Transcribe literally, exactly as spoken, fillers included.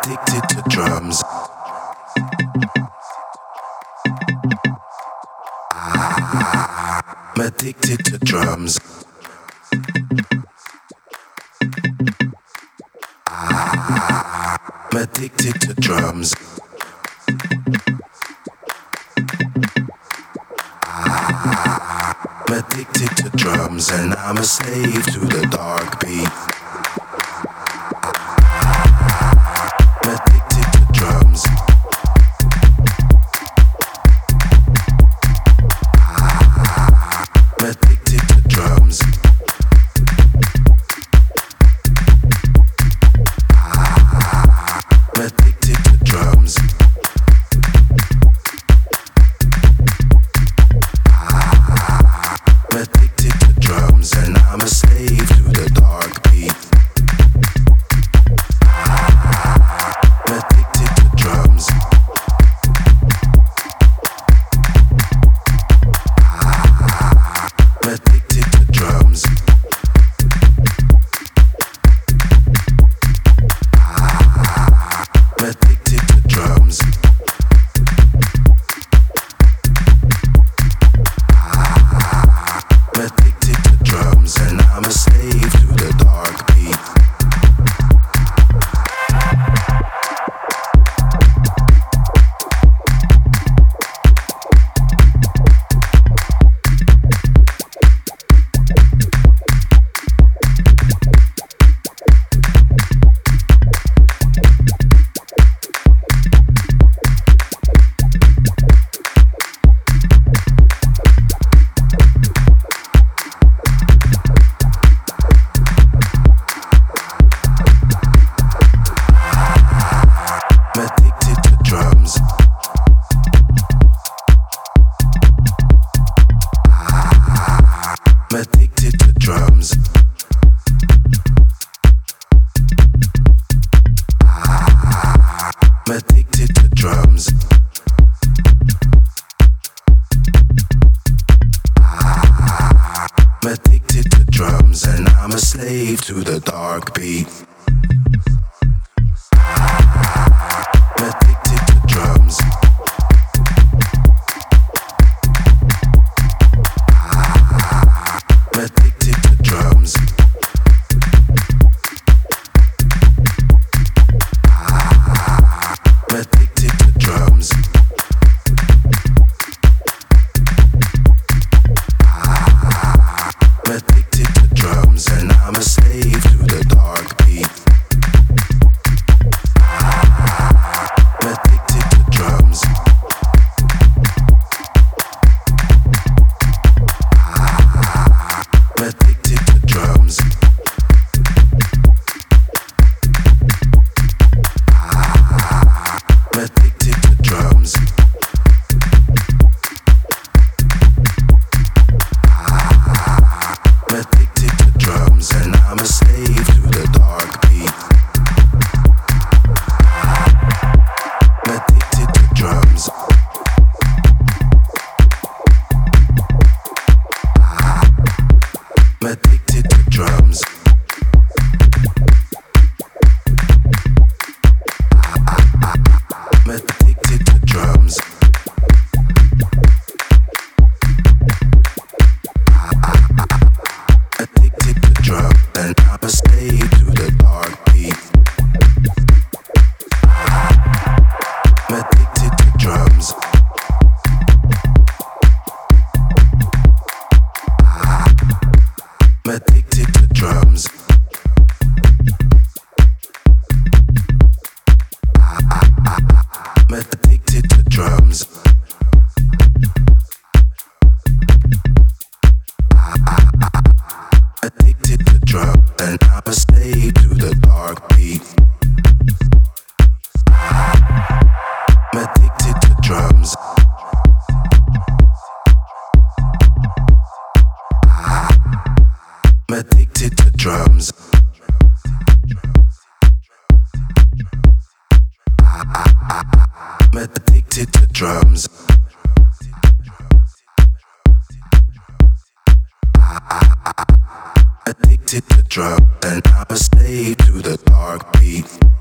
addicted to drums. I'm addicted to drums. I'm addicted to drums. I'm addicted to drums, and I'm a slave to the dark beat. I'm addicted to drums. I'm addicted to drums. I'm addicted to drums. I'm addicted to drums, and I'm a slave to the dark beat. I'm addicted to drums. I'm addicted to drums. I'm addicted to drums. I'm addicted to drums, and I'm a slave to the dark beat. I'm addicted to drums. I'm addicted to drums. I'm addicted to drums. I'm addicted to drums, and I'm a slave to the dark beat. I'm addicted to drums. I'm addicted to drums. I'm addicted to drums. I'm addicted to drums, and I'm a slave to the dark beat. I'm addicted to drums. I'm addicted to drums. I'm addicted to drums. I'm addicted to drums, and I'm a slave to the dark beat. I'm addicted to drums. I'm addicted to drums. I'm addicted to drums. Addicted to drum, and I'm a slave to the dark beat. I'm addicted to drums. I'm addicted to drums. I'm addicted to drums. Addicted to drum, and I'm a slave to the dark beat. I'm addicted to drums. I'm addicted to drums. I'm addicted to drums. Addicted to drum, and I'm a slave to the dark beat.